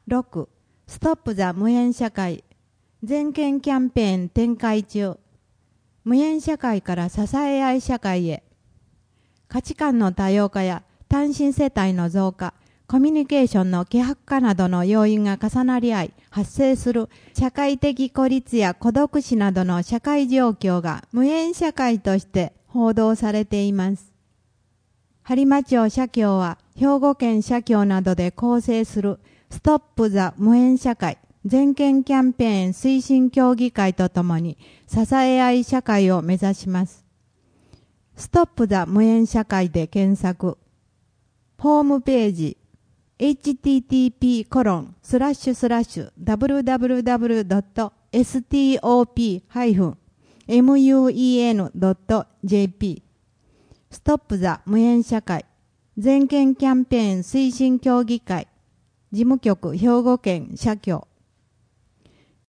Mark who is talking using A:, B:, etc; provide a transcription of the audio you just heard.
A: 6. ストップ・ザ・無縁社会全県キャンペーン展開中。無縁社会から支え合い社会へ。価値観の多様化や単身世帯の増加、コミュニケーションの希薄化などの要因が重なり合い発生する社会的孤立や孤独死などの社会状況が無縁社会として報道されています。播磨町社協は兵庫県社協などで構成するストップ・ザ・無縁社会全県キャンペーン推進協議会とともに支え合い社会を目指します。ストップ・ザ・無縁社会で検索。ホームページhttp://www.stop-mun.jp ストップ・ザ・無縁社会全県キャンペーン推進協議会事務局兵庫県社協